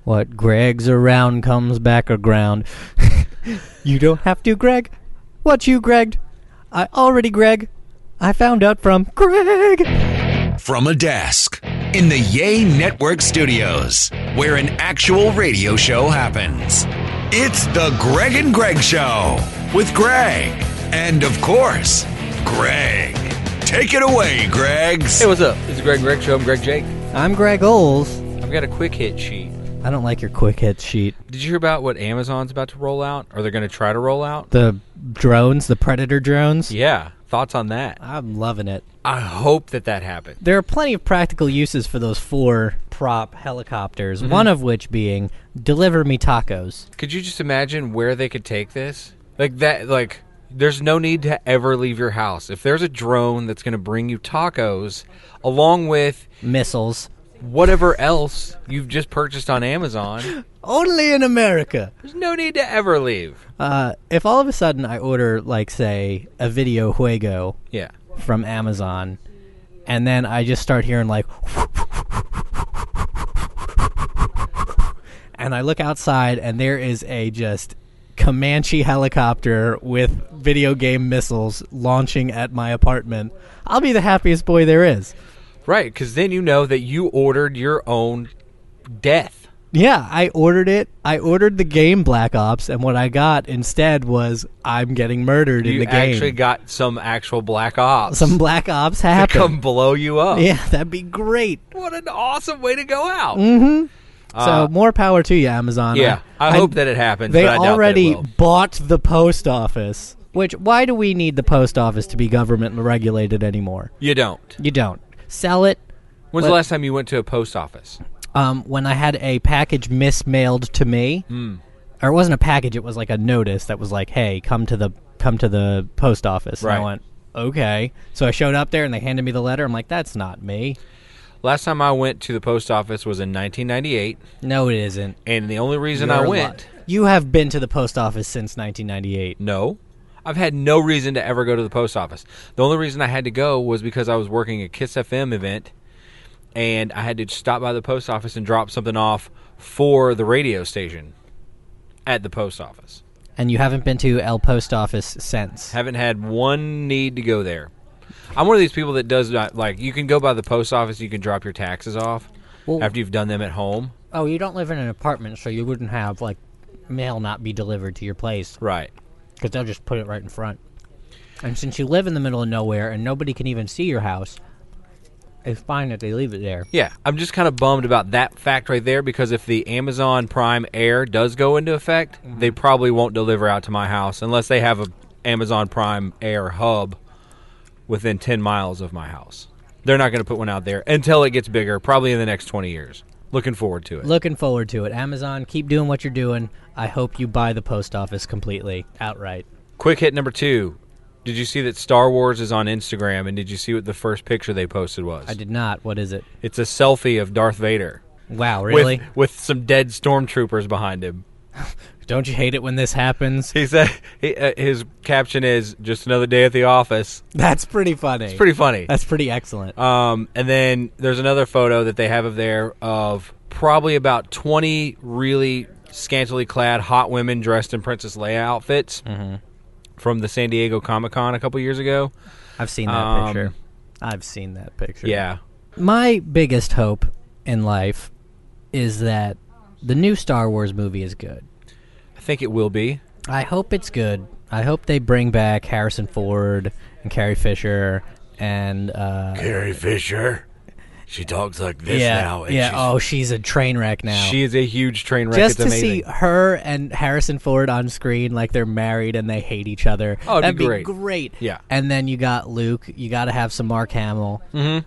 What Greg's around comes back aground. You don't have to, Greg. What you, Greg? I already, Greg. I found out from Greg. From a desk in the Yay Network studios, where an actual radio show happens. It's the Greg and Greg Show with Greg. And, of course, Greg. Take it away, Gregs. Hey, what's up? It's the Greg and Greg Show. I'm Greg Jake. I'm Greg Oles. I've got a quick hit sheet. I don't like your quick hit sheet. Did you hear about what Amazon's about to roll out? Or they're going to try to roll out? The drones, the Predator drones? Yeah. Thoughts on that? I'm loving it. I hope that happens. There are plenty of practical uses for those 4 prop helicopters, one of which being deliver me tacos. Could you just imagine where they could take this? There's no need to ever leave your house. If there's a drone that's going to bring you tacos, along with missiles, whatever else you've just purchased on Amazon, only in America. There's no need to ever leave. If all of a sudden I order, like, say, a video juego from Amazon, and then I just start hearing, like, and I look outside, and there is a just Comanche helicopter with video game missiles launching at my apartment, I'll be the happiest boy there is. Right, because then you know that you ordered your own death. Yeah, I ordered it. I ordered the game Black Ops, and what I got instead was I'm getting murdered in the game. You actually got some actual Black Ops. Some Black Ops happened. To come blow you up. Yeah, that'd be great. What an awesome way to go out. Mm-hmm. So more power to you, Amazon. Yeah, I hope that it happens. They but I doubt already that it will. bought the post office. Why do we need the post office to be government regulated anymore? You don't. You don't. Sell it. When's the last time you went to a post office? When I had a package mismailed to me. Or it wasn't a package, it was like a notice that was like, hey, come to the post office. Right. And I went, okay. So I showed up there and they handed me the letter. I'm like, that's not me. Last time I went to the post office was in 1998. No, it isn't. And the only reason I went... You have been to the post office since 1998. No. I've had no reason to ever go to the post office. The only reason I had to go was because I was working a KISS FM event, and I had to stop by the post office and drop something off for the radio station at the post office. And you haven't been to El Post Office since? Haven't had one need to go there. I'm one of these people that does not, like, you can go by the post office, you can drop your taxes off after you've done them at home. Oh, you don't live in an apartment, so you wouldn't have, like, mail not be delivered to your place. Right. Because they'll just put it right in front. And since you live in the middle of nowhere and nobody can even see your house, it's fine that they leave it there. Yeah, I'm just kind of bummed about that fact right there, because if the Amazon Prime Air does go into effect, they probably won't deliver out to my house unless they have a Amazon Prime Air hub within 10 miles of my house. They're not going to put one out there until it gets bigger, probably in the next 20 years. Looking forward to it. Looking forward to it. Amazon, keep doing what you're doing. I hope you buy the post office completely, outright. Quick hit number 2. Did you see that Star Wars is on Instagram, and did you see what the first picture they posted was? I did not. What is it? It's a selfie of Darth Vader. Wow, really? With some dead stormtroopers behind him. Don't you hate it when this happens? He said his caption is "Just another day at the office." That's pretty funny. It's pretty funny. That's pretty excellent. And then there's another photo that they have of there of probably about 20 really scantily clad hot women dressed in Princess Leia outfits from the San Diego Comic-Con a couple years ago. I've seen that picture. I've seen that picture. Yeah. My biggest hope in life is that the new Star Wars movie is good. I think it will be. I hope it's good. I hope they bring back Harrison Ford and Carrie Fisher and... Carrie Fisher? She talks like this now. And she's a train wreck now. She is a huge train wreck. Just it's to amazing. see her and Harrison Ford on screen like they're married and they hate each other. Oh, that'd be be great. great. Yeah. And then you got Luke. You got to have some Mark Hamill.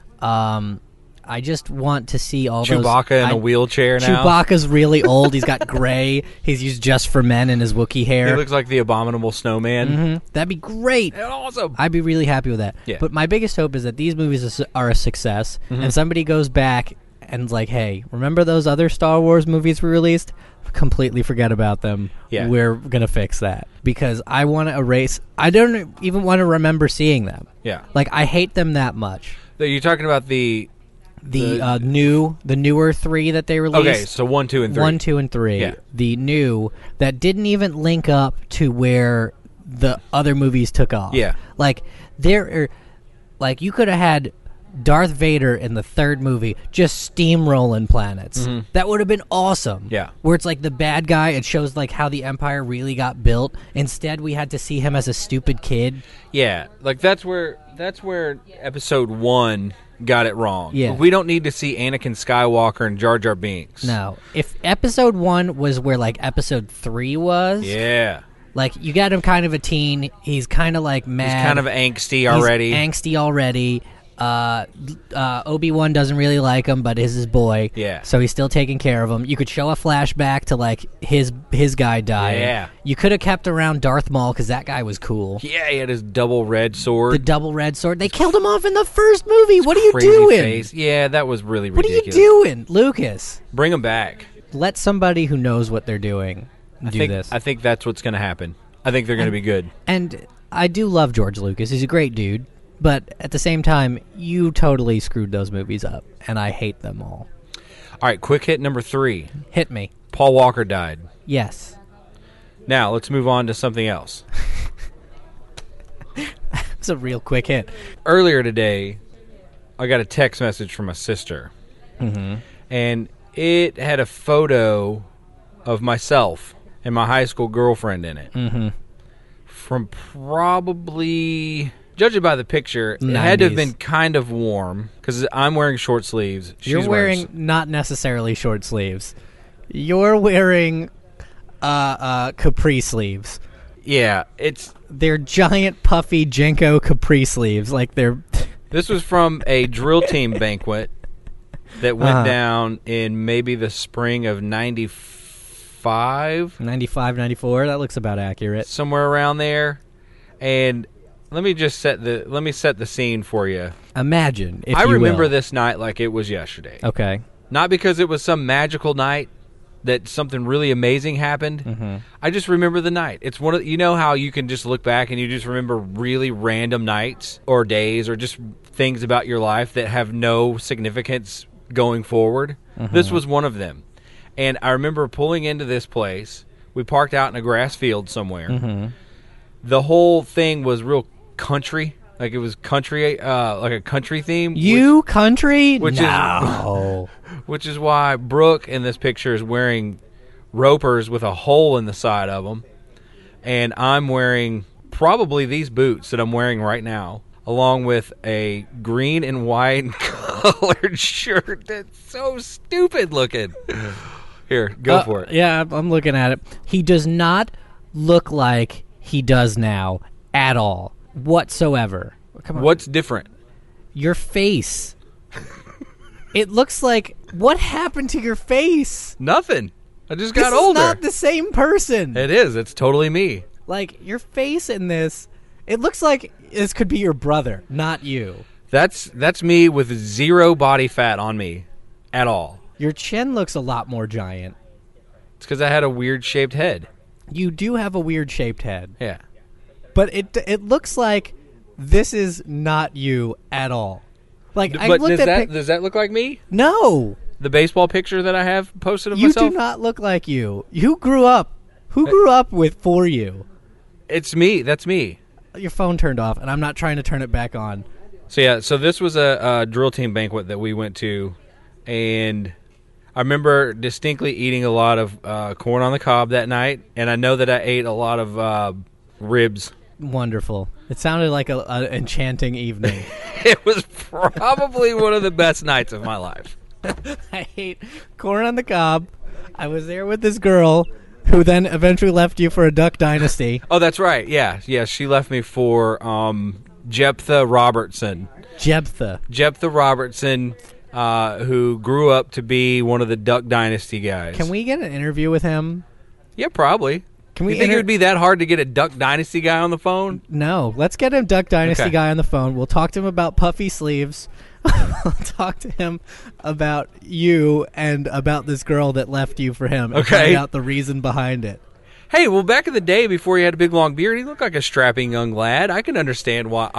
I just want to see all those... Chewbacca in a wheelchair now. Chewbacca's really old. He's got gray. He's used just for men in his Wookiee hair. He looks like the abominable snowman. That'd be great. Awesome. I'd be really happy with that. Yeah. But my biggest hope is that these movies are a success, and somebody goes back and is like, hey, remember those other Star Wars movies we released? Completely forget about them. Yeah. We're going to fix that. Because I want to erase... I don't even want to remember seeing them. Yeah. Like, I hate them that much. You're talking about the The newer 3 that they released. Okay, so 1, 2, and 3. 1, 2, and 3. Yeah. The new that didn't even link up to where the other movies took off. Yeah. Like you could have had Darth Vader in the 3rd movie just steamrolling planets. That would have been awesome. Yeah. Where it's like the bad guy, it shows like how the Empire really got built. Instead, we had to see him as a stupid kid. Yeah, like that's where Episode 1 got it wrong. Yeah. We don't need to see Anakin Skywalker and Jar Jar Binks. No. If Episode 1 was where like Episode 3 was, Yeah. like you got him kind of a teen. He's kind of like mad. He's kind of angsty already. He's angsty already. Obi-Wan doesn't really like him, but is his boy. Yeah. So he's still taking care of him. You could show a flashback to like his guy dying. Yeah. You could have kept around Darth Maul because that guy was cool. Yeah, he had his double red sword. The double red sword. They killed him off in the first movie. What are you Crazy doing? face. Yeah, that was really What ridiculous. are you doing, Lucas? Bring him back. Let somebody who knows what they're doing do this. I think that's what's going to happen. I think they're going to be good. And I do love George Lucas. He's a great dude. But at the same time, you totally screwed those movies up, and I hate them all. All right, quick hit number 3. Hit me. Paul Walker died. Yes. Now, let's move on to something else. It's a real quick hit. Earlier today, I got a text message from my sister. And it had a photo of myself and my high school girlfriend in it. From probably... Judging by the picture, it had to have 90s. been kind of warm because I'm wearing short sleeves. You're She's wearing not necessarily short sleeves. You're wearing capri sleeves. Yeah, it's. They're giant, puffy Jenko capri sleeves. Like they're... This was from a drill team banquet that went down in maybe the spring of 95, 95, 94. That looks about accurate. somewhere around there. And let me set the scene for you. Imagine, if I you remember will. this night like it was yesterday. Okay. Not because it was some magical night that something really amazing happened. I just remember the night. It's one of how you can just look back and you just remember really random nights or days or just things about your life that have no significance going forward. This was one of them. And I remember pulling into this place. We parked out in a grass field somewhere. The whole thing was real country. Like it was country, like a country theme. Country? Which no. Which is why Brooke in this picture is wearing ropers with a hole in the side of them. And I'm wearing probably these boots that I'm wearing right now, along with a green and white colored shirt that's so stupid looking. Here, go for it. Yeah, I'm looking at it. He does not look like he does now at all, whatsoever. Come on. What's different? Your face. It looks like... What happened to your face? Nothing. I just This got is older. not the same person. It is. It's totally me. Like, your face in this... It looks like this could be your brother, not you. That's me with zero body fat on me at all. Your chin looks a lot more giant. It's because I had a weird shaped head. You do have a weird-shaped head. Yeah. But it looks like this is not you at all. Like, I But looked at does that look like me? No, The baseball picture that I have posted of you myself? do not look like you. Who grew up for you? It's me. That's me. Your phone turned off, and I'm not trying to turn it back on. So this was a drill team banquet that we went to, and I remember distinctly eating a lot of corn on the cob that night, and I know that I ate a lot of ribs. Wonderful. It sounded like an enchanting evening. It was probably one of the best nights of my life. I ate corn on the cob. I was there with this girl who then eventually left you for a Duck Dynasty. Oh, that's right. Yeah. She left me for Jephthah Robertson. Jephthah Robertson, who grew up to be one of the Duck Dynasty guys. Can we get an interview with him? Yeah, probably. Can we You think it would be that hard to get a Duck Dynasty guy on the phone? No. Let's get a Duck Dynasty Okay. guy on the phone. We'll talk to him about puffy sleeves. We'll talk to him about you and about this girl that left you for him. And Okay. find out the reason behind it. Hey, well, back in the day before he had a big long beard, he looked like a strapping young lad. I can understand why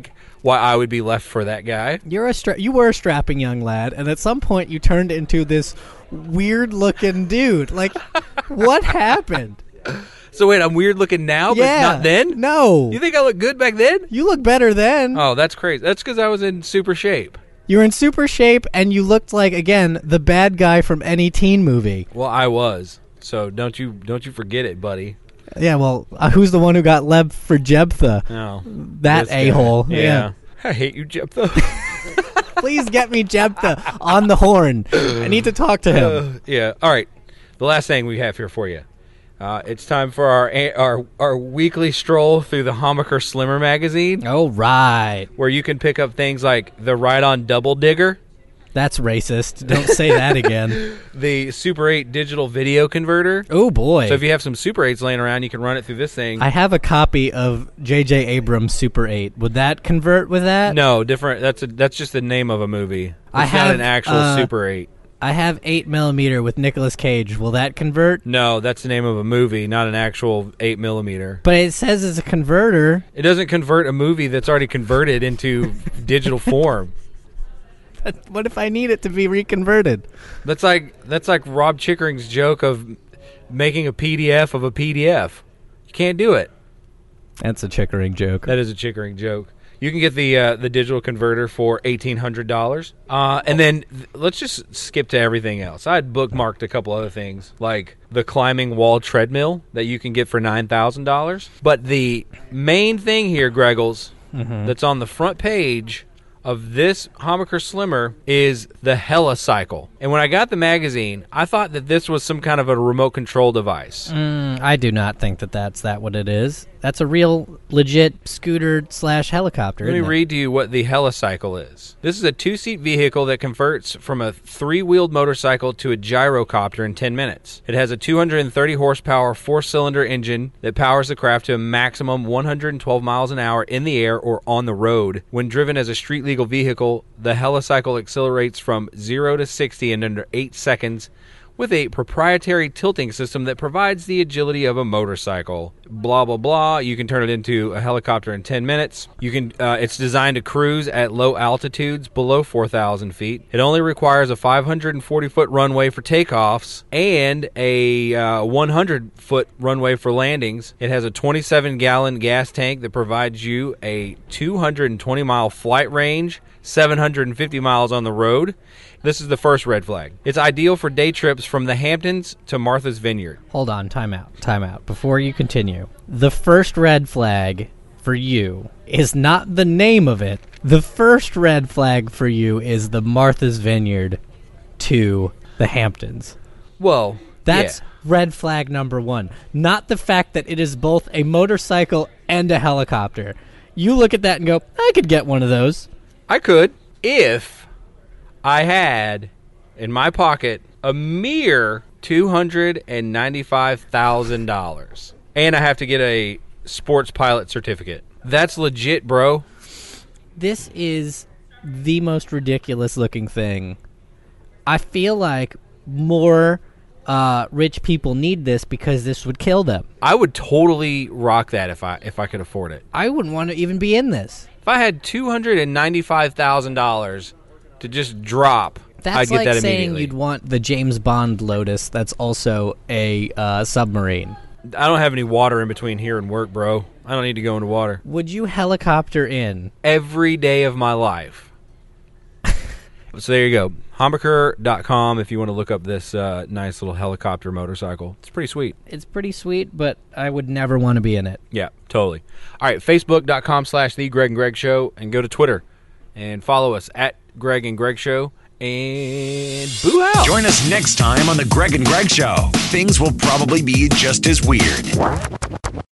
I would be left for that guy. You were a strapping young lad, and at some point you turned into this weird-looking dude. Like, what happened? So wait, I'm weird looking now, but Yeah. not then? No. You think I look good back then? You look better then. Oh, that's crazy. That's because I was in super shape. You were in super shape, and you looked like, again, the bad guy from any teen movie. Well, I was. So don't you forget it, buddy. Yeah, well, who's the one who got left for Jephthah? No. That This guy. a-hole. Yeah. I hate you, Jephthah. Please get me Jephthah on the horn. I need to talk to him. Yeah. All right. The last thing we have here for you. It's time for our weekly stroll through the Homaker Slimmer magazine, Oh, right. where you can pick up things like the Ride-On Double Digger, That's racist. Don't say that again. the Super 8 digital video converter. Oh, boy. So if you have some Super 8s laying around, you can run it through this thing. I have a copy of J.J. Abrams' Super 8. Would that convert with that? No, different. That's just the name of a movie. It's I not have, an actual Super 8. I have 8mm with Nicolas Cage. Will that convert? No, that's the name of a movie, not an actual 8mm. But it says it's a converter. It doesn't convert a movie that's already converted into digital form. What if I need it to be reconverted? That's like Rob Chickering's joke of making a PDF of a PDF. You can't do it. That's a Chickering joke. That is a Chickering joke. You can get the digital converter for $1,800, and then let's just skip to everything else. I had bookmarked a couple other things, like the climbing wall treadmill that you can get for $9,000. But the main thing here, Greggles, that's on the front page of this Homaker Slimmer is the Helicycle. And when I got the magazine, I thought that this was some kind of a remote control device. I do not think that's what it is. That's a real legit scooter/helicopter. Let me isn't it? read to you what the Helicycle is. This is a 2-seat vehicle that converts from a 3-wheeled motorcycle to a gyrocopter in 10 minutes. It has a 230 horsepower 4-cylinder engine that powers the craft to a maximum 112 miles an hour in the air or on the road. When driven as a street legal vehicle, the Helicycle accelerates from 0 to 60 in under 8 seconds with a proprietary tilting system that provides the agility of a motorcycle. Blah, blah, blah. You can turn it into a helicopter in 10 minutes. You can. It's designed to cruise at low altitudes below 4,000 feet. It only requires a 540-foot runway for takeoffs and a 100-foot runway for landings. It has a 27-gallon gas tank that provides you a 220-mile flight range, 750 miles on the road. This is the first red flag. It's ideal for day trips from the Hamptons to Martha's Vineyard. Hold on, time out. Before you continue, the first red flag for you is not the name of it. The first red flag for you is the Martha's Vineyard to the Hamptons. Well, That's yeah. red flag number 1. Not the fact that it is both a motorcycle and a helicopter. You look at that and go, I could get one of those. I could if I had in my pocket a mere $295,000. And I have to get a sports pilot certificate. That's legit, bro. This is the most ridiculous looking thing. I feel like more rich people need this because this would kill them. I would totally rock that if I could afford it. I wouldn't want to even be in this. If I had $295,000 to just drop, That's I'd get like that saying immediately. you'd want the James Bond Lotus that's also a submarine. I don't have any water in between here and work, bro. I don't need to go into water. Would you helicopter in? Every day of my life. So there you go. Homaker.com if you want to look up this nice little helicopter motorcycle. It's pretty sweet. It's pretty sweet, but I would never want to be in it. Yeah, totally. All right, Facebook.com/The Greg and Greg Show, and go to Twitter and follow us at Greg and Greg Show, and boo out. Join us next time on The Greg and Greg Show. Things will probably be just as weird.